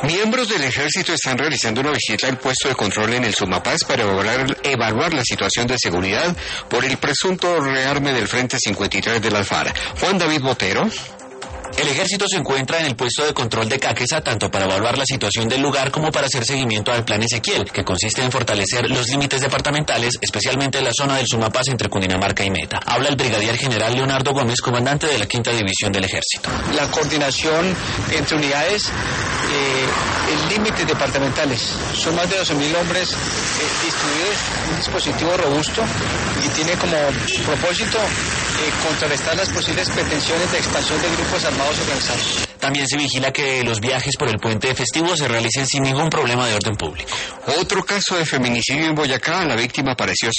Miembros del ejército están realizando una visita al puesto de control en el Sumapaz para evaluar la situación de seguridad por el presunto rearme del Frente 53 de la FARC. Juan David Botero. El ejército se encuentra en el puesto de control de Caquesa tanto para evaluar la situación del lugar como para hacer seguimiento al Plan Ezequiel, que consiste en fortalecer los límites departamentales, especialmente en la zona del Sumapaz entre Cundinamarca y Meta. Habla el brigadier general Leonardo Gómez, comandante de la 5ª División del Ejército. La coordinación entre unidades en límites departamentales. Son más de 12.000 hombres distribuidos, un dispositivo robusto y tiene como propósito contrarrestar las posibles pretensiones de expansión de grupos armados organizados. También se vigila que los viajes por el puente festivo se realicen sin ningún problema de orden público. Otro caso de feminicidio en Boyacá, la víctima apareció